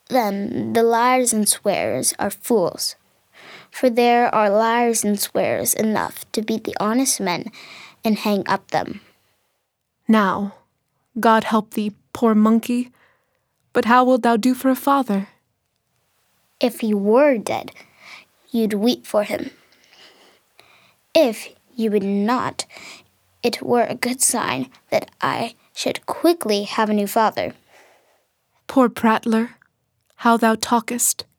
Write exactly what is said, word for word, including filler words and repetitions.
Then the liars and swearers are fools. For there are liars and swearers enough to beat the honest men and hang up them. Now, God help thee, poor monkey, but how wilt thou do for a father? If he were dead, you'd weep for him. If you would not, it were a good sign that I should quickly have a new father. Poor prattler, how thou talkest!